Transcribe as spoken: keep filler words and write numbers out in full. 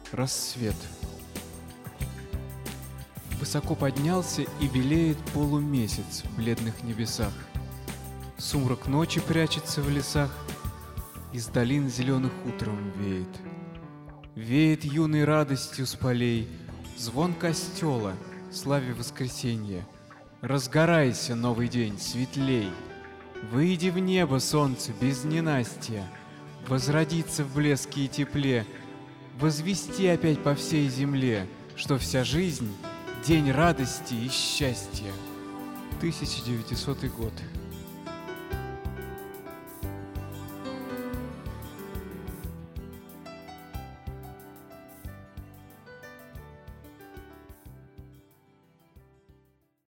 Рассвет. Высоко поднялся и белеет полумесяц в бледных небесах. Сумрак ночи прячется в лесах, из долин зеленых утром веет. Веет юной радостью с полей звон костела, славе воскресенья. Разгорайся, новый день, светлей! Выйди в небо, солнце, без ненастья, возродиться в блеске и тепле, возвести опять по всей земле, что вся жизнь — день радости и счастья. тысяча девятисотый год.